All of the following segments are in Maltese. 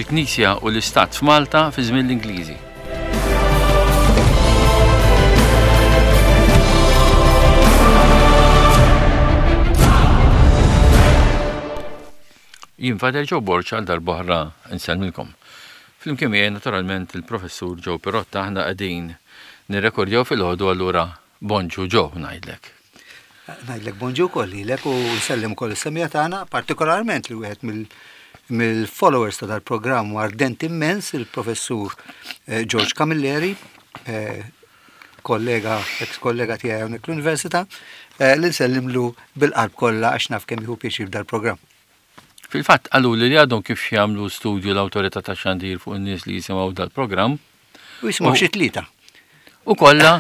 il-Knisja u l-Istat f'Malta fi żmien l-Ingliżi. Jien Fader Joe Borch għal darbohra nsellmilkom. Flimkien miegħi naturalment il-Professur Joe Pirotta aħna qegħdin nirrekordjaw fil-ħodu allura bonġu Joe ngħidlek. Ngħidlek bonġu wkoll lilek u nsellim ukoll is-semija tagħna, partikolarment li wieħed mill-followers ta' dal-programm ardent immens il-Professur George Camilleri, ex-kollega tiegħi hawnhekk l-Università, li nsellimlu bil-qalb kollha għax naf kemm jieħu pjaċir dal-programm. Fil-fatt qalu li għadhom kif jagħmlu studju l-Awtorità tax-Xandir fuq in-nies li jisimgħu dal-programm. U jisimgħu xi tlieta. U kollha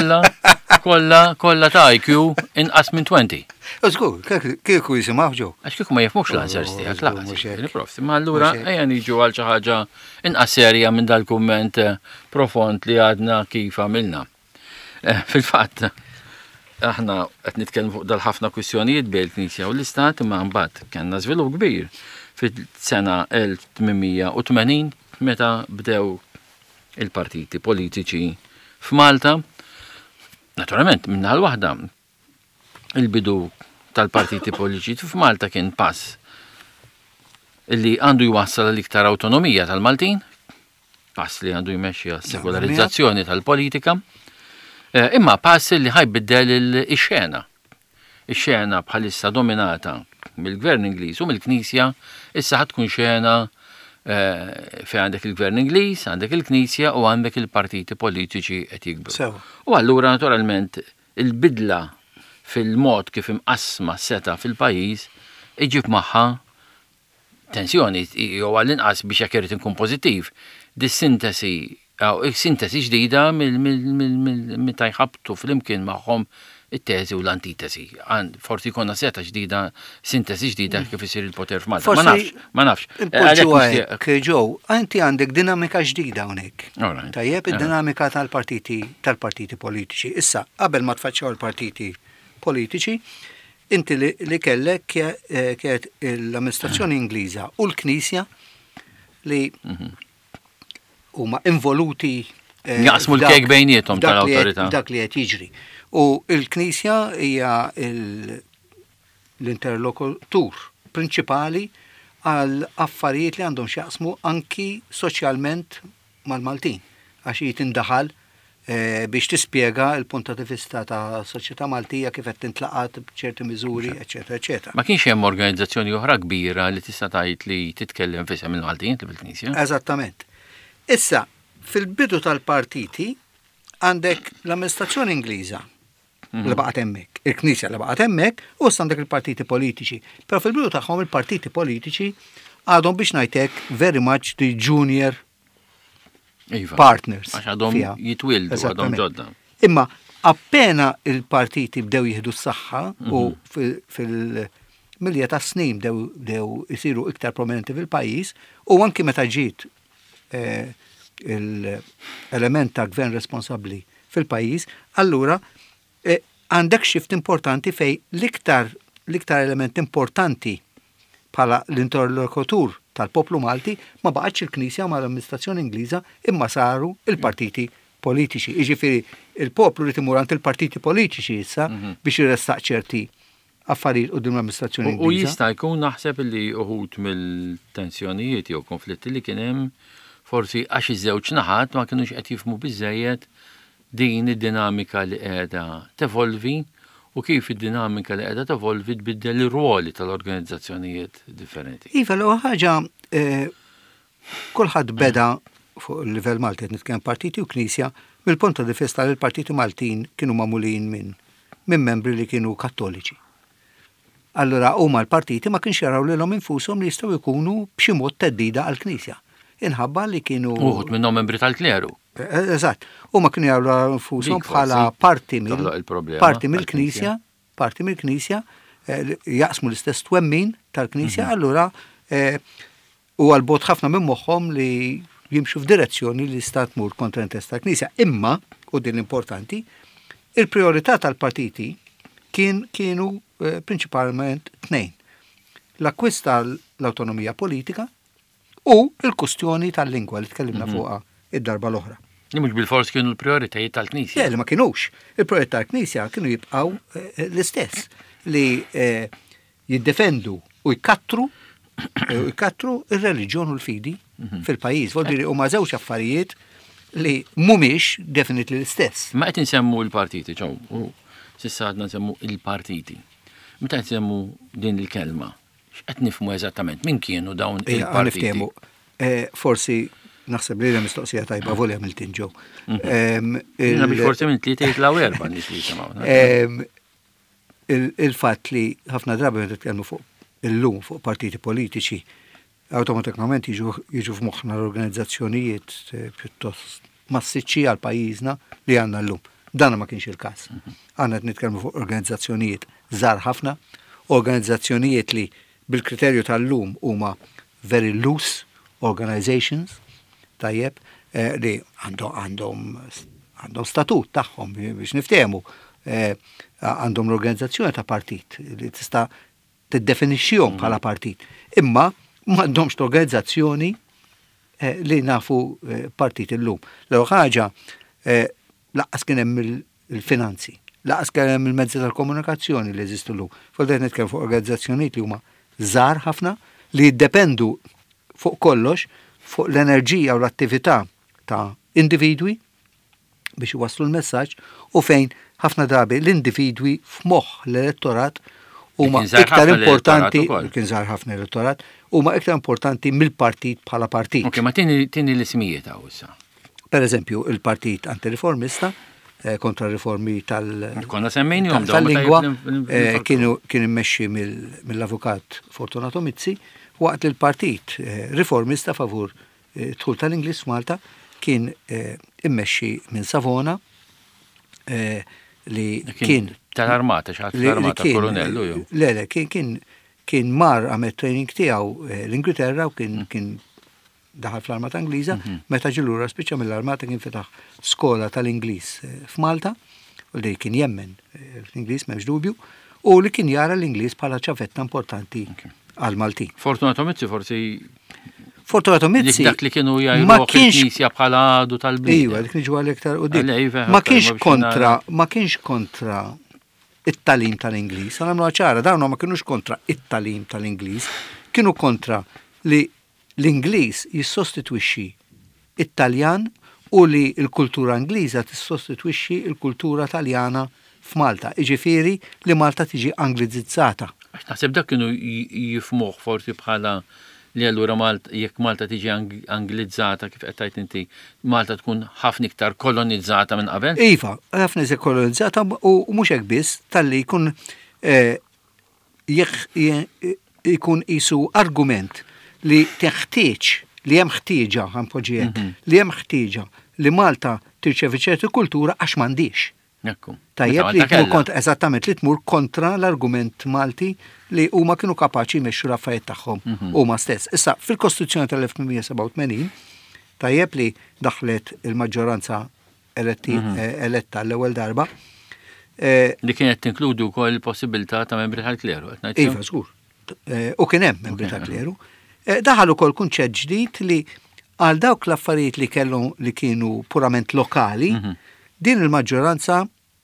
ta' IQ inqas minn 20. Żgur, kieku jisimgħu ġew. Għax kieku ma jifhmux l-answers tiegħek laqas. Ma allura ejja niġu għal xi ħaġa inqas serja minn dal-kumment profond li għadna kif għamilna. Fil-fatt aħna qed nitkellmu fuq dal-ħafna kwistjonijiet bejn il-Knisja u l-Istat imma mbagħad kellna żvilupp kbir fis-sena 1880 meta bdew il-partiti politiċi f'Malta. Naturalment minnaħa l-waħda il-bidu tal-partiti politiċi f'Malta kien pass illi għandu jwassal l-iktar awtonomija tal-Maltin, pass li għandu jmexxi għas-sekolarizzazzjoni tal-politika. Imma pass li ħajbiddel il-xena. Ix-xena bħalissa dominata mill-Gvern Ingliż u mill-Knisja, issa ħatkun xena fejn għandek il-Gvern Ingliż, għandek il-Knisja u għandek il-partiti politiċi qed jikbru. U allura naturalment il-bidla fil-mod kif imqasma seta fil-pajjiż iġib magħha tensjoni jew għall-inqas biex jekk irid inkun pożittiv, dis-sintesi sintesi ġdida meta jħabtu fl-imkien magħhom it-teżi u l-antitesi. Forsi jkollna seta ġdida, sintesi ġdida kif isir il-poter f'Malta. Ma nafx. Ġew, inti għandek dinamika ġdida hawnhekk. Tajjeb id-dinamika tal-partiti politiċi. Issa, qabel ma tfaċċaw il-partiti politiċi, inti li kellek kienet l-amministrazzjoni Ingliża u l-Knisja li huma involuti jaqsmu l-kejk bejniethom tal-awtorità. Dak li qed jiġri. U l-Knisja hija l-interlokutur prinċipali għal affarijiet li għandhom x'jaqsmu anki soċjalment mal-Maltin għax jitindaħal biex tispjega l-punta di vista ta' soċjetà Maltija kif qed tintlaqat b'ċerti miżuri, eċetera, eċetera. Ma kienx hemm organizzazzjoni oħra kbira li tista' tgħid li titkellem f'isem il-Maltin bil-Knisja? Eżattament. Issa, fil-bidu tal-partiti għandek l-amministrazzjoni Ingliża li baqgħet hemmhekk, il-Knisja li baqgħet hemmhekk u għandek il-partiti politiċi. Però fil-bidu tagħhom il-partiti politiċi għadhom biex ngħidlek very much the junior partners. Għax għadhom jitwildu, għadhom ġodda. Imma appena il-partiti bdew jieħdu s-saħħa u fil-milja ta' snin bdew isiru iktar prominenti fil-pajjiż u anki meta ġiet l-element ta' gvern responsabbli fil-pajjiż, allura għandek shift importanti fej l-iktar element importanti bħala l-interlokutur tal-poplu Malti ma baqgħetx il-Knisja ma l-amministrazzjoni Ingliża imma saru il-partiti politiċi. Jiġifieri il-poplu rid imur għand il-partiti politiċi issa biex jirrestaq ċerti affarijiet qudiem l-amministrazzjoni Ingliża. U jista' jkun naħseb li uħud mill-tensjonijiet jew konflitti li kien hemm forsi għax iż-żewġ naħat ma kinux qed jifhmu biżżejjed din id-dinamika li qiegħda tevolvi u kif id-dinamika li qiegħda tevolvi tbiddel ir-ruoli tal-organizzazzjonijiet differenti. Iva l ħaġa kulħadd beda fuq il-livell Malti qed nitkellem partiti u Knisja mill-punt di vista li l-partiti Maltin kienu magħmulin minn membri li kienu kattoliċi. Allura huma l-partiti ma kienx jaraw lilhom infushom li jistgħu jkunu b'xi mod teddida għall-Knisja. Inħabba li kienu uħud minnhom membri tal-kleru. Eżatt. Huma kienu jaraw infushom bħala parti mill-Knisja, parti mill-Knisja, jaqsmu l-istess twemmin tal-Knisja, allura u għal-bot ħafna minn moħħhom li jimxu f'direzzjoni li stat mur kontra l-intest tal-Knisja. Imma, u din importanti, il-priorità tal-partiti kienu prinċipalment tnejn. L-akkwist tal-autonomija politika u l-kustjoni tal-lingwa li tkellimna fuqha id-darba l-oħra. Li mhux bil-fors kienu l-prioritajiet tal-Knisja. Li ma kienux. Il-prioritajiet tal-Knisja kienu jibqgħu l-istess li jiddefendu u jkattru ir-reliġjon u l-fidi fil-pajjiż. Vodi huma żewġ affarijiet li mhumiex definitely l-istess. Ma qed insemmu l-partiti, s'issa għadna nsemmu il-partiti. Meta qed nsemmu din il-kelma, x'qed nifhmu eżattament min kienu dawn il-partiti? Forsi naħseb li mistoqsija tajba volja mill-tinġu. Forsi minn tlieta jitlaw erba' nies li jisimgħu. Il-fatt li ħafna drabi meta tkellmu fuq illum fuq partiti politiċi, awtomatikament jiġu f'moħħna l-organizzazzjonijiet pjuttost massiċċi għal pajjiżna li għandna llum. Dan ma kienx il-każ. Għandna qed nitkellmu fuq organizzazzjonijiet żgħar ħafna, organizzazzjonijiet li bil-kriterju tal-lum huma very loose organizations, tajjeb, li għandhom statut tagħhom biex niftehmu, għandhom l-organizzazzjoni ta' partit li tista' tiddefinixxihom bħala partit. Imma m'għandhomx l-organizzazzjoni li nafu partit illum. L-ewwel ħaġa laqqas kien hemm il-finanzi, laqqas kien hemm il-mezzi tal-komunikazzjoni li jeżistu llum. Fordejt nitkellem fuq organizzazzjonijiet li huma żgħar ħafna li jiddependu fuq kollox fuq l-enerġija u l-attività ta' individwi biex iwasslu l-messaġġ u fejn ħafna drabi l-individwi f'moħħ l-elettorat huma iktar importanti, kien żgħar ħafna elettorat, huma iktar importanti mill-partit bħala partit. Ok, ma tieni l-ismijiet hawn issa. Per eżempju, il-partit antiriformista kontra riformi tal-lingwa kien immexxi mill-avukat Fortunato Mizzi, waqt li l-partit riformista favur dħul tal-Ingliż Malta kien immexxi minn Savona li kien tal-armata, tal-armata kolonellu jew. Le, kien mar għamet training tiegħu l-Ingilterra u kien daħal fl-armata Ingliża, meta ġilura spiċċa mill-armata kien fetaħ skola tal-Ingliż f'Malta, u li kien jemmen l-Ingliż m'hemmx dubju, u li kien jara l-Ingliż bħala ċavetta importanti għal Maltin. Fortunato Mizzi forsi dak li kienu jgħidu il-Knisja bħala għadu tal-bnida. Iwa, dik niġu għal-iktar u dik. Ma kienx kontra it-talim tal-Ingliż. Għamlu ċara, dawna ma kienux kontra it-talim tal-Ingliż, kienu kontra li l-Ingliż jissostitwixxi it-Taljan u li l-kultura Ingliża tissostitwixxi l-kultura Taljana f'Malta. Iġifieri li Malta tiġi angliżizzata. Naħseb dak kienu jifmuh forsi bħala li allura jekk Malta tiġi anglizzata kif qed tgħid inti, Malta tkun ħafna iktar kolonizzata minn qabel? Iva, ħafna iżgħar kolonizzata u mhux hekk biss talli jkun jkun qisu argument li teħtieġ li hemm ħtieġa ħanpoġġiet, li hemm ħtieġa li Malta tirċevi ċerti kultura għax m'għandix. Tajjeb li tmur eżattament li tmur kontra l-argument Malti li huma kienu kapaċi jmexxu l-affarijiet tagħhom huma stess. Issa fil-Kostituzzjoni tal-1887 tajjeb li daħlet il-maġġoranza eletta l-ewwel darba. Li kienet tinkludu wkoll il-possibilità ta' membri tal-kleru qed ngħid. Iva, żgur. U kien hemm membri tal-kleru. Daħal ukoll kunċett ġdid li għal dawk l-affarijiet li kellhom li kienu purament lokali, din il-maġġoranza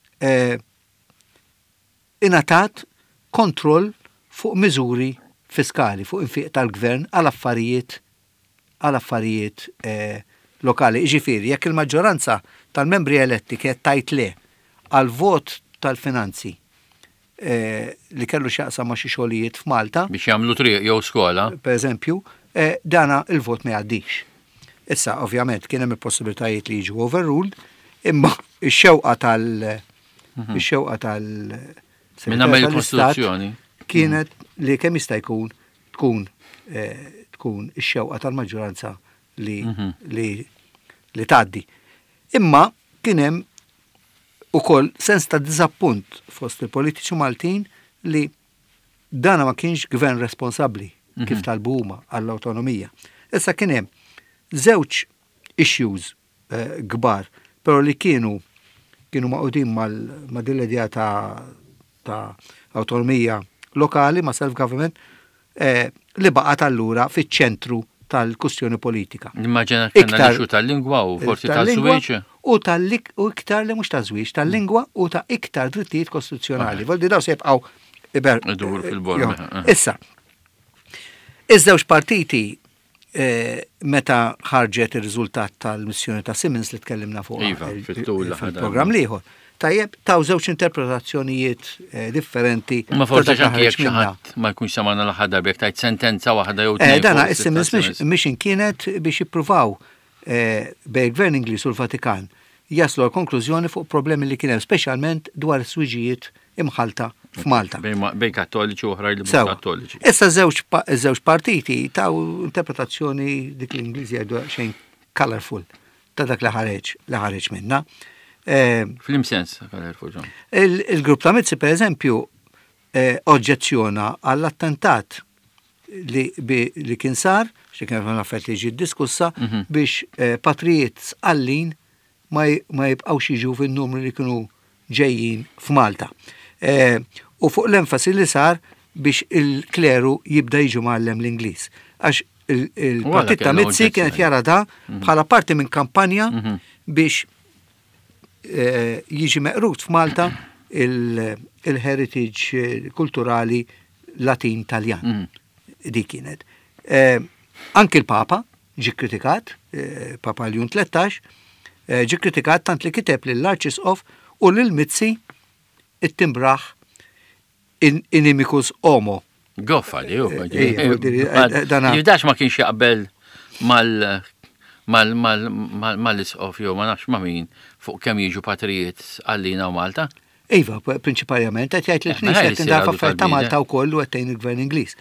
ingħatat kontroll fuq miżuri fiskali, fuq infiq tal-gvern għal affarijiet lokali. Ġifieri, jekk il-maġġoranza tal-membri eletti kienet tajt le għal vot tal-finanzi li kellu xaqsam ma' xi xogħlijiet f'Malta. Biex jagħmlu triq jew skola. Per eżempju, dana il-vot ma jgħaddix. Issa, ovvjament, kien hemm il-possibilitajiet li jiġu overruled, imma x-xewqa tal-Istat kienet li kemm jista' jkun tkun ix-xewqa tal-maġġoranza li tgħaddi. Imma kien hemm ukoll sens ta' diżappunt fost il-politiċi Maltin li dana ma kienx gvern responsabbli kif talbu huma għall-awtonomija. Issa kien hemm żewġ issues kbar, però li kienu maqudin ma' din l-idea ta' awtonomija lokali ma' self-government li baqgħet allura fiċ-ċentru tal-kustjoni politika. Immaġina kellna l-ixu tal-lingwa u forsi tal-żwieġ. U iktar li mhux ta' żwieġ tal-lingwa u ta' iktar drittijiet kostituzzjonali. Voldi daw se jibqgħu idur fil-borma. Issa, iż-żewġ partiti meta ħarġet ir-riżultat tal-missjoni ta' Simmons li tkellimna fuq fil-programm liħor. Tajjeb, taw żewġ interpretazzjonijiet differenti. Ma forsi anke jekk xi ħadd ma jkunx samana l-aħħar darba jekk tajt sentenza waħda jew tnejn. Dana is-Simmons mhix kienet biex jippruvaw bejn il-Gvern Ingliż u l-Vatikan jaslu l-konklużjoni fuq problemi li kien hemm speċjalment dwar is-swiġijiet imħalta f'Malta. Bejn kattoliċi u oħrajn li mhux kattoliċi. Issa żewġ partiti taw interpretazzjoni dik l-Ingliżi għadu xejn colorful ta' dak li ħareġ minna. Fl-imsens, il-grupp ta' Mizzi, per eżempju, oġġezzjona għall-attentat li kien sar, xi kien l-affarijiet li ġiet diskussa, biex patrijiet sqallin ma jibqgħux jiġu fin-numru li kienu ġejjin f'Malta. U fuq l-enfasi li sar biex il-kleru jibda jiġu mgħallem l-Ingliż. Għax il-partit ta' Mizzi kienet jara da bħala parti minn kampanja biex jiġi meqrut f'Malta il-heritage kulturali Latin Taljan. Di kienet. Anki l-Papa ġi kritikat, Papa Leon 13, ġi kritikat tant li kiteb lill-Arċisqof u lill-Mizzi it-timbraħ inimicus homo. Goffa li ju. Jibdax ma kienx jaqbel mal-isqof jew ma nafx ma' min fuq kemm jiġu patrijiet għallina u Malta? Iva, prinċipalment qed jgħid il-Knisja qed tindafa affarijiet ta' Malta wkoll u qed il-Gvern Ingliż.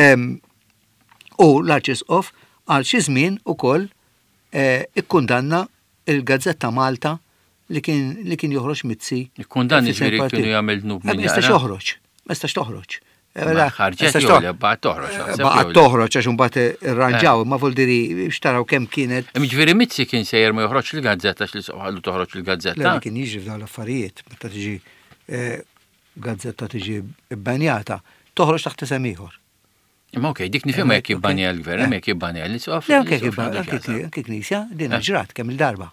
U l-Arċisqof għal xi żmien ukoll ikkundanna il-Gazzetta Malta li kien joħroġ Mizzi. Ikkundanni ġifieri kienu jagħmel dnub minn jaqra. Ma stax toħroġ. Baqgħet toħroġ għax imbagħad irranġaw, ma vuol diri xtaraw kemm kienet. Ġifieri Mizzi kien sejjer ma joħroġ il-Gazzetta x'li soqgħalu toħroġ il-Gazzetta. Kien jiġri f'dawn l-affarijiet meta tiġi Gazzetta tiġi bbanjata, toħroġ taħt isem ieħor. Imma okej, dik nifhem jekk jibbanja l-Gvern, jekk jibbanja l-isqof. Anke Knisja din ġrat kemm il-darba.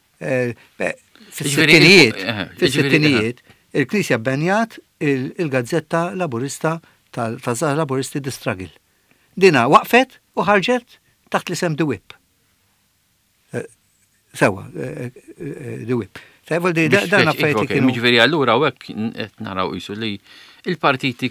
Fis-sittinijiet il-Knisja bbanjat il-Gazzetta Laburista tal-Żgħar Laburisti The Struggle. Dina waqfet u ħarġet taħt l-isem The Whip. Sewa, The Whip. Dan affarijiet kienu. Ġifieri allura hekk qed naraw qisu li il-partiti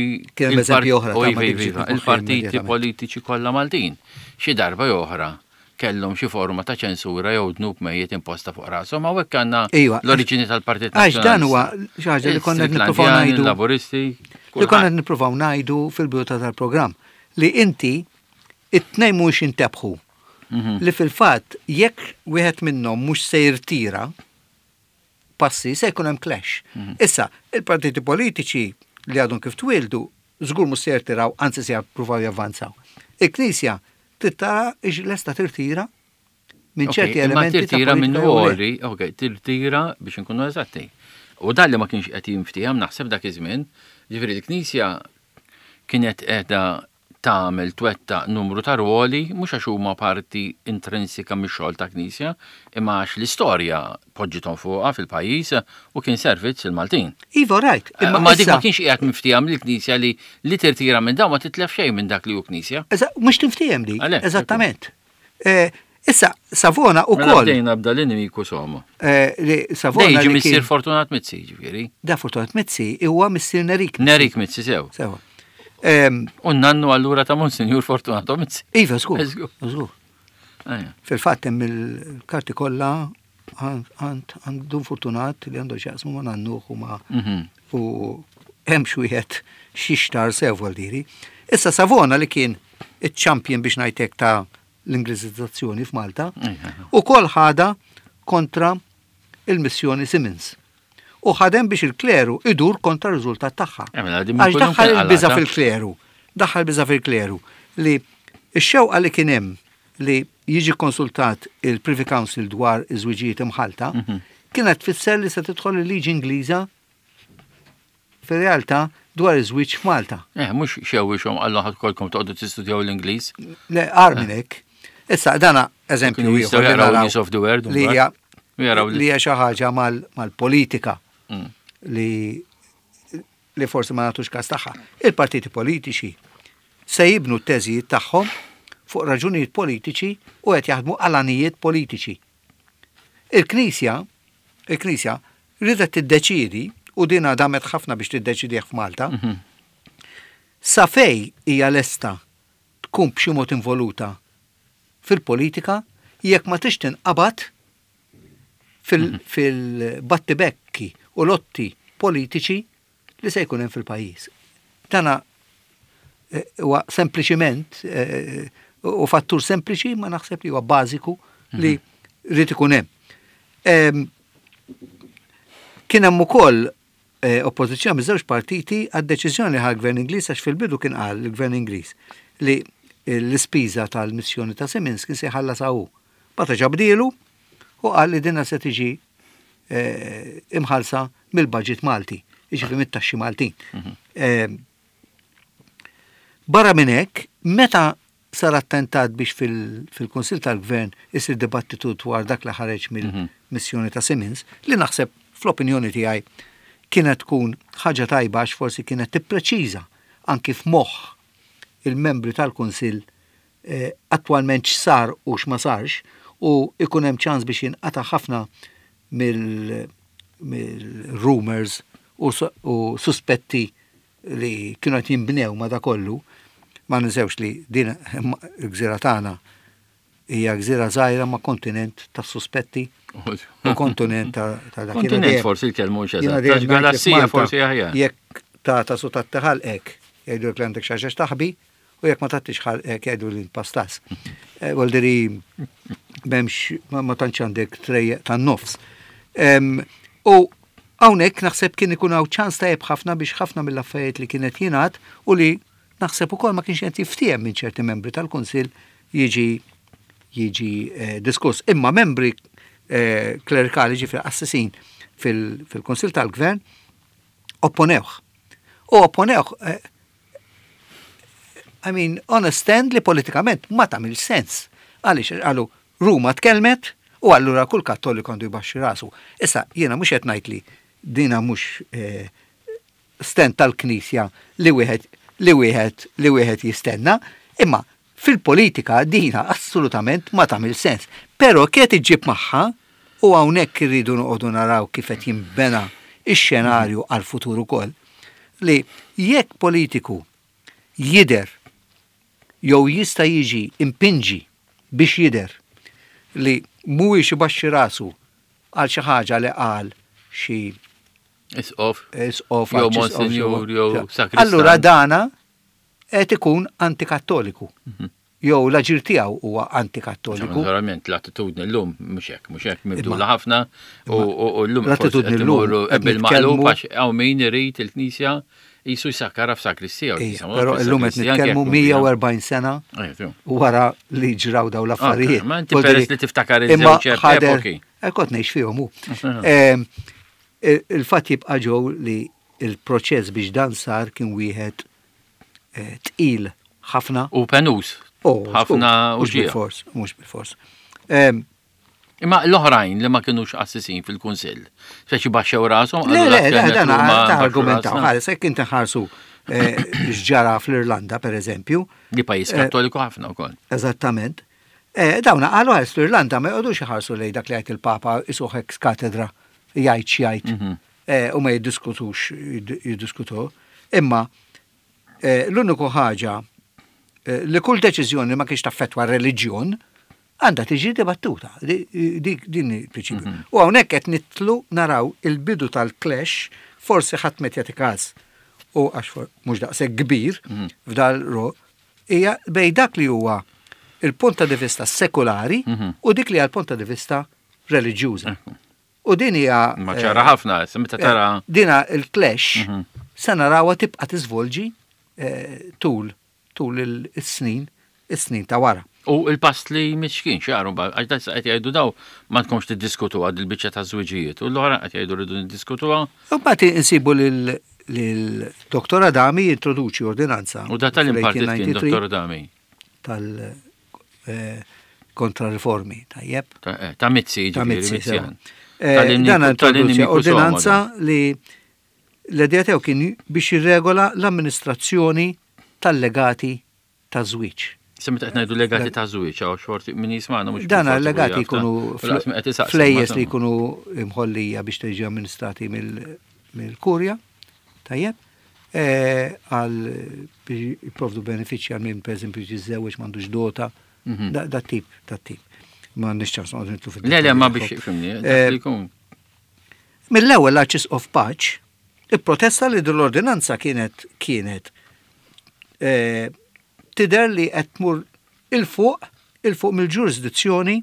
il-partiti politiċi kollha Maltin xi darba oħra kellhom xi forma ta' ċensura jew dnub mejjed imposta fuq rashom hawnhekk għandna l-oriġini tal-Partit Nazzjonali. Għax dan huwa xi ħaġa li konna nippruvaw ngħidu. Laburisti. Li konna nippruvaw ngħidu fil-bidu tal-programm li inti it-tnejn mhux intebħu. Li fil-fatt jekk wieħed minnhom mhux se jirtira passi se jkun hemm clash. Issa, il-partiti politiċi li għadhom kif twildu żgur mhux se jirtiraw, anzi se jippruvaw javvanzaw. Il-Knisja tittara lesta tirtira minn ċerti elementi ta' tirtira minn wori, tirtira biex nkunu eżatti. U dan li ma kienx qed jinftihom naħseb dak iż-żmien, ġifieri l-Knisja kienet qiegħda tagħmel twetta numru ta' ruoli mhux għax huma parti intrinsika mix-xogħol ta' Knisja, imma għax l-istorja poġġithom fuqha fil-pajjiż u kien servizz il-Maltin. Iva rajt. Imma dik ma kienx qiegħed miftihom lill-Knisja li tirtira minn dawn ma titlef xejn minn dak li hu Knisja. Mhux tinftiehem dik. Eżattament. Issa Savona wkoll. Bdejna bda l-inimiku somo. Savona jiġi missier Fortunat Mizzi, ġifieri. Da Fortunat Mizzi huwa missier Nerik. Nerik Mizzi sew. U nannu allura ta' Monsinjur Fortunato Mizzi. Iva, żgur. Fil-fatt hemm il-karti kollha għandu Fortunat li għandu x'jaqsmu ma' nannuh u hemm xwieħed xixtar sew diri. Issa Savona li kien iċ-champion biex ngħidlek ta' l-Ingliżizzazzjoni f'Malta ukoll ħada kontra il-missjoni Simmons. U ħadem biex il-kleru idur kontra r-riżultat tagħha. Għax daħħal il-biża fil-kleru. Daħħal biża fil-kleru li x-xewqa li kien hemm li jiġi konsultat il-Privy Council dwar iż-żwiġijiet imħalta kienet tfisser li se tidħol il-liġi Ingliża fir-realtà dwar iż-żwieġ f'Malta. Mhux xewwixhom għallu ħadd kolkom toqgħdu tistudjaw l-Ingliż. Le qar minn hekk. Issa dana eżempju ieħor News of the World li hija xi ħaġa mal-politika li forsi ma nagħtux każ tagħha. Il-partiti politiċi se jibnu t-teżijiet tagħhom fuq raġunijiet politiċi u qed jaħdmu għal-anijiet politiċi. Il-Knisja ridet tiddeċiedi u dina damet ħafna biex tiddeċidih f'Malta. Sa fej hija lesta tkun b'xi mod involuta fil-politika jekk ma tix tinqabad fil-battibekki u lotti politiċi li se jkun hemm fil-pajjiż. Dana huwa sempliċiment u fattur sempliċi ma naħseb li huwa bażiku li rrid ikun hemm. Kien hemm ukoll oppożizzjoni miż-żewġ partiti għad-deċiżjoni ħall-Gvern Ingliż għax fil-bidu kien qal il-Gvern Ingliż li l-ispiża tal-missjoni ta' Simmons kien se jħallasha hu. Bata ġabdielu u qal li dinha se tiġi imħallsa mill-budget Malti, jiġifieri mit-taxxi Maltin. Barra minn hekk, meta sar attentat biex fil-Kunsill tal-Gvern isir dibattitu dwar dak li ħareġ mill-missjoni ta' Simmons, li naħseb fl-opinjoni tiegħi kienet tkun ħaġa tajba għax forsi kienet tippreċiża anki f'moħħ il-membri tal-Kunsill attwalment x'sar u x'ma sarx u ikun hemm ċans biex jinqata' ħafna mill-rumors u suspetti li kienu qed jinbnew ma da kollu. Ma ninsewx li din il-gżira tagħna hija gżira żgħira ma' kontinent ta' suspetti u kontinent ta' dak. Kontinent forsi l-kelmu xeżatt. Galassija forsi aħjar. Jekk ta' su tat-taħalqek jgħidu li għandek xi ħaġa taħbi u jekk ma tagħtix ħalqek jgħidu li pastas. Wolderi m'hemmx ma tantx għandek trejjeq tan-nofs. U hawnhekk naħseb kien ikun hawn ċans tajjeb ħafna biex ħafna mill-affarijiet li kienet jingħad u li naħseb ukoll ma kienx qed jiftiem minn ċerti membri tal-Kunsill jiġi diskuss. Imma membri klerikali ġifri assisin fil-Kunsill tal-Gvern opponewh. U opponewh understand li politikament ma tagħmel sens. Għaliex qalu Ruma tkellmet u allura kull Kattoliku għandu jbaxxi rasu. Issa jiena mhux qed ngħid li dina mhux stent tal-Knisja li wieħed jistenna, imma fil-politika dina assolutament ma tagħmel sens. Però kiet iġġib magħha u hawnhekk irridu noqogħdu naraw kif qed jinbena x-xenarju għall-futur ukoll li jekk politiku jidher jew jista' jiġi impinġi biex jidher li mhuwiex ibaxxi rasu għal xi ħaġa li qal xi Isqof. Jew Monsinjur, jew Sakristan. Allura dana qed ikun antikattoliku. Jew l-aġir tiegħu huwa antikattoliku. Naturalment l-attitudni llum mhux hekk mibdula ħafna u llum l-attitudni llum bil-maqlub għax hawn min irid il-Knisja jisu jsakkara f'sakristija. Però llum qed nitkellmu 140 sena wara li ġraw daw l-affarijiet. Ma inti peress li tiftakar iż-żewġ epoki. Kont ngħix fihom hu. Il-fatt jibqa' ġew li il-proċess biex dan sar kien wieħed tqil ħafna. U penus. Ħafna u ġie. Mhux bil-fors. Imma l-oħrajn li ma kinux assisin fil-Kunsill. Speċi baxxew rashom. Dan argumentaw. Ħares hekk inti ħarsu x'ġara fl-Irlanda pereżempju. Li pajjiż Kattoliku ħafna wkoll. Eżattament. Dawna qalu ħares fl-Irlanda ma jqogħdux iħarsu lejn dak li jgħid il-Papa isuh ex katedra jgħid x'jgħid u ma jiddiskutu. Imma l-uniku ħaġa li kull deċiżjoni ma kienx taffettwa r-reliġjon għandha tiġi dibattuta. Din il-prinċipju. U hawnhekk qed nitlu naraw il-bidu tal-clash forsi ħadd met jagħti każ u għax mhux daqshekk kbir f'dal hija bejn dak li huwa il-punta di vista sekulari u dik li hija l-punta di vista reliġjuża. U din hija ma ċara ħafna, meta tara dina il-clash se narawha tibqa' tiżvolġi tul is-snin ta' wara. U il-past li miċkin xaru, għax qed jgħidu daw ma tkomx tiddiskutuha il-biċċa ta' żwiġijiet. U l-oħra qed jgħidu rridu niddiskutuha. U mbagħad insibu l-Dr. Adami introduċi ordinanza. U da tal-impartit kien Dr. Adami? Tal-kontra-riformi, tajjeb. Ta' Mizzi, Mizzian. Dan introduċi ordinanza li l-idea tiegħu kien biex jirregola l-amministrazzjoni tal-legati ta' żwieġ. Semmet qed ngħidu legati ta' żwieġ għaw xorti min jisma'na mhux. Dan legati jkunu flejjes li jkunu imħollija biex tiġi amministrati mill-kurja, tajjeb, għal jipprovdu benefiċċji għal min pereżempju jiżżewweġ m'għandux dota, dat tip. Ma nixċans ma nitlu fid. Le ma biex fimni. Mill-ewwel l-Arċis of Paċ il-protesta li dell-ordinanza kienet tidher li qed tmur il-fuq mill-ġurisdizzjoni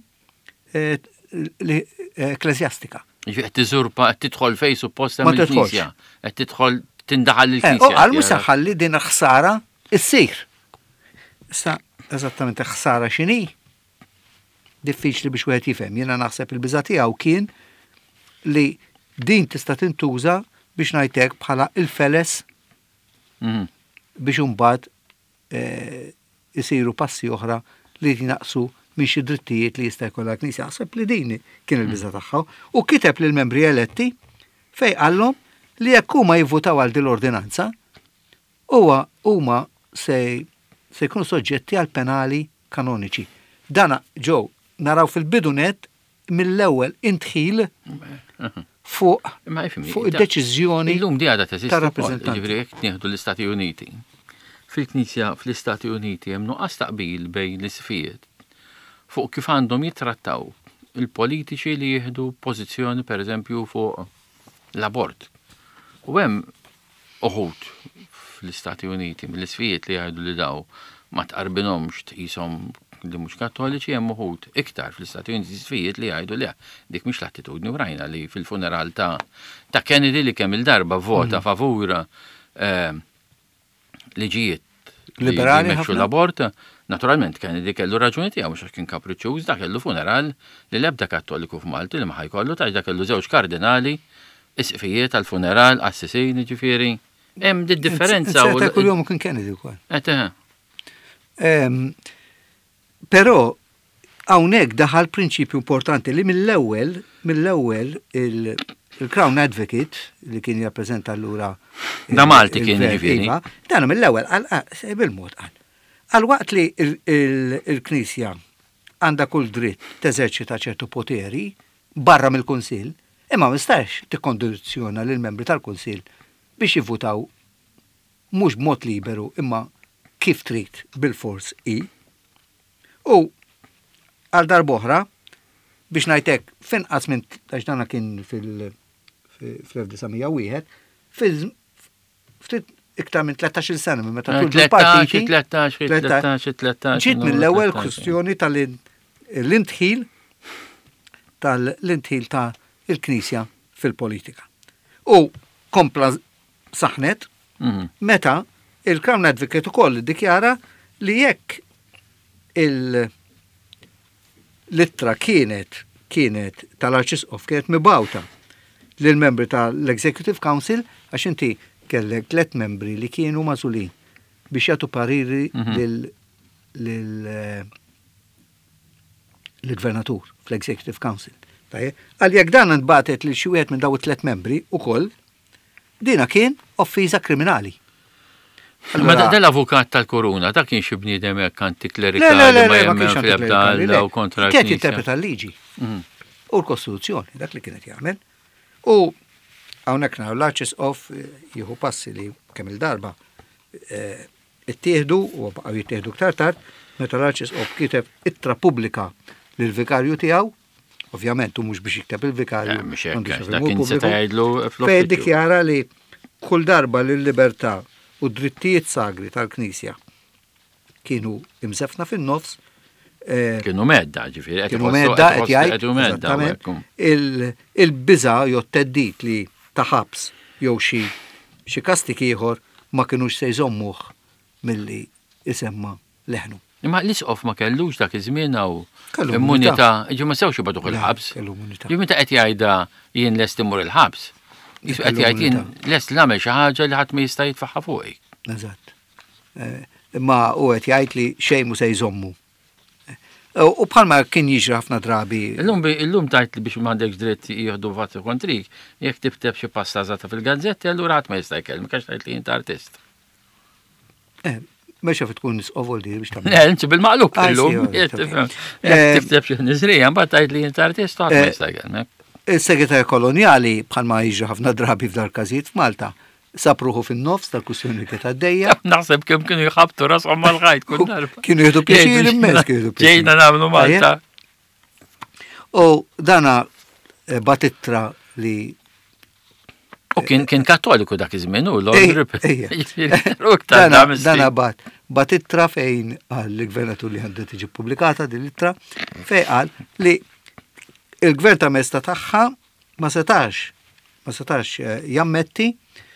ekklesjastika. Qed tiżurpa qed tidħol fejn suppost hemm il-Knisja, qed tidħol tindaħal il-Knisja. Għal mhux ħalli din ħsara issir. Issa eżattament ħsara x'inhi? Diffiċli biex wieħed jifhem. Jiena naħseb il-biża' tiegħu kien li din tista' tintuża biex ngħidlek bħala il-feles biex imbagħad isiru passi oħra li jinaqsu minn xi drittijiet li jista' jkollha l-Knisja. Naħseb li din kien il-biża' tagħha u kiteb lill membri eletti fejn qallhom li jekk huma jivvutaw għal din l-ordinanza huma se jkunu soġġetti għal penali kanoniċi. Dana ġew naraw fil-bidunet mill-ewwel intħil fuq id-deċiżjoni tar-rappreżentanti. Ġifieri jekk nieħdu l-Istati Uniti. Fil-Knisja fl-Istati Uniti hemm nuqqas taqbil bejn l-isfijiet fuq kif għandhom jittrattaw il-politiċi li jieħdu pożizzjoni pereżempju fuq l-abort. U hemm uħud fl-Istati Uniti mill-isfijiet li jgħidu li daw ma tqarbinhomx tqishom li mhux kattoliċi hemm uħud iktar fl-Istati Uniti isfijiet li jgħidu le dik mhix l-attitudni urajna li fil-funeral ta' Kennedy li kemm il-darba vota favur liġijiet li jmexxu l-abort. Naturalment Kennedy kellu raġuni tiegħu mhux kien kapriċċjuż dak kellu funeral li l-ebda Kattoliku f'Malti li ma ħajkollu ta' dak kellu żewġ kardinali isqifijiet tal-funeral Assisini ġifieri. Hemm di differenza u kuljum kien Kennedy wkoll. Però hawnhekk daħal prinċipju importanti li mill-ewwel il-Crown Advocate li kien jirrappreżenta allura da Malti kien ġifieri. Dan mill-ewwel bil-mod qal. Għal-waqt li il-Knisja għandha kull dritt teżerċita ċertu poteri barra mill-Kunsill, imma ma mistax tikkondizzjona lil membri tal-Kunsill biex jivvutaw mhux b'mod liberu imma kif trid bil-fors U għal darboħra biex ngħidlek finqas minn għax dana kien fil-1901 ftit iktar minn 13 sena minn meta tul il-partiti. 13. Ġiet mill-ewwel kwistjoni tal-intħil ta' il-Knisja fil-politika. U kompla saħnet meta il-Crown Advocate ukoll iddikjara li jekk il-littra kienet tal-Arċisqof kienet mibawta lil membri tal-Executive Council għax inti kellek 3 membri li kienu mażulin biex jagħtu pariri lill-Gvernatur fl-Executive Council. Għal jekk dan ntbatet lil xi wieħed minn daw 3 membri ukoll, dina kien offiża kriminali. Ma dal-avukat tal-Koruna, ta' kien xi bniedem hekk antiklerikali ma jemmem fl-ebda u kontra kien jinterpreta l-liġi u l-Kostituzzjoni, dak li kienet jagħmel. U hawnhekk naraw l-Arċisqof jieħu passi li kemm il-darba ittieħdu u baqgħu jittieħdu aktar tard meta l-Arċisqof kiteb ittra pubblika lill-vikarju tiegħu, ovvjament u mhux biex jikteb il-vikarju. Fejn dikjara li kull darba lill-libertà u drittijiet sagri tal-Knisja kienu imżefna fin-nofs. Kienu medda, ġifieri. Kienu medda qed jgħid il-biża' jew teddit li ta' ħabs jew xi kastik ieħor ma kinux se jżommuh milli isemma leħnu. Imma l-isqof ma kellux dak iż-żmien hawn immunità, ma sewx ibgħu il-ħabs. Ġi meta qed jgħidha jien lest imur il-ħabs. Qed jgħid lest l-għamel xi ħaġa li ħadd ma jista' jitfaħħa fuqi. Eżatt. Imma u qed jgħid li xejn mhu se jżommu. U bħalma kien jiġri ħafna drabi. Illum tajt li biex m'għandekx dritt jieħdu voti kontrik, jekk tikteb xi passazata fil-gazzetti, allura ħadd ma jista' jkellem, kax tajt li inti artist. Meċa fit tkun nisqovoldi biex tagħmel. Inti bil-maqlub illum. Tikteb xi nisrija, mbagħad tajt li inti artist ħadd ma jista' jkellem. Il-segretarju koloniali bħalma jiġri ħafna drabi f'dar każijiet f'Malta. Sapruħu fin-nofs tal-kussjoni kienet għaddejja. Naħseb kemm kienu jħabtu rashom mal-ħajt kull darba. Kienu jieħdu pjaċir immens, kienu jieħdu pjaċir. Ġejna nagħmlu Malta. U dana batittra li. U kien kattoliku dak iż-żmien u Lord Ripon. Dana batittra fejn għall-gvernatur li għandet tiġi pubblikata din l-ittra fejn qal li il-gvern ta' mesta tagħha ma setax jammetti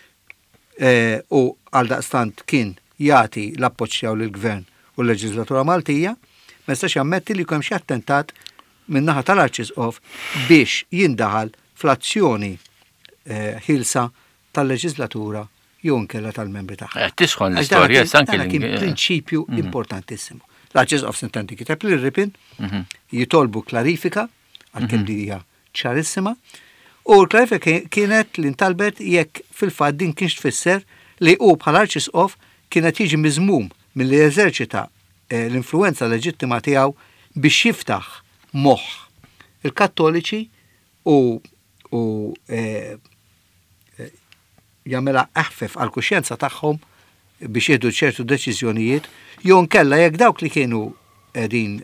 u għal daqstant kien jagħti l-appoġġ tiegħu lill-gvern u l-leġislatura Maltija, ma jistax jammetti li kemm xi attentat min-naħa tal-Arċisqof biex jindaħal fl-azzjoni ħilsa tal-leġislatura jew inkella tal-membri tagħha. Tisħon l-istorja anke kien prinċipju importantissimu. L-Arċisqof Sintanti kiteb lil Ripon jitolbu klarifika għalkemm li hija ċarissima. U l-klarifika kienet li ntalbet jekk fil-fatt din kienx tfisser li u bħal Arċisqof kienet jiġi miżmum milli jeżerċita l-influenza leġittima tiegħu biex jiftaħ moħħ il-Kattoliċi u jagħmilha aħfef għal kuxjenza tagħhom biex jieħdu ċertu deċiżjonijiet jew nkella jekk dawk li kienu qegħdin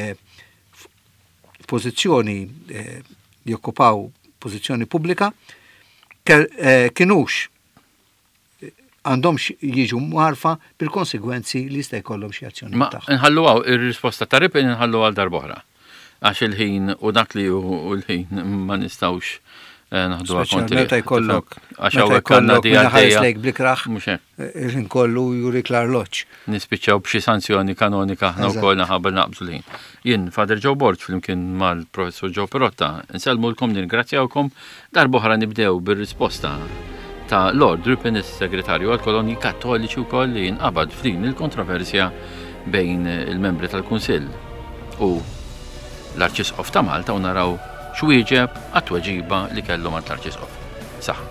f'pożizzjoni jokkupaw pożizzjoni pubblika kienux għandhomx jiġu marfa bil-konsegwenzi li jista' jkollhom xi azzjoni tagħhom. Ma nħallu ir-risposta ta' Ripon inħallu għal darb'oħra. Għax il-ħin u dak li hu l-ħin ma nistgħux naħdu għal kontri. Meta jkollok lejk blikraħ il-ħin kollu juri l-arloġġ. Nispiċċaw b'xi sanzjoni kanonika aħna wkoll naħabel naqbżu l-ħin. Jien Fader Joe Borg flimkien mal-Professor Joe Perotta nsellmulkom ningrazzjawkom darb'oħra nibdew bir-risposta ta' Lord Ripon, is-Segretarju għall-Kolonji Kattoliċi wkoll li jinqabad f'din il-kontroversja bejn il-membri tal-Kunsill u l-Arċisqof ta' Malta u naraw x'wieġeb għat-tweġiba li kellu mal-Arċisqof. Saħ.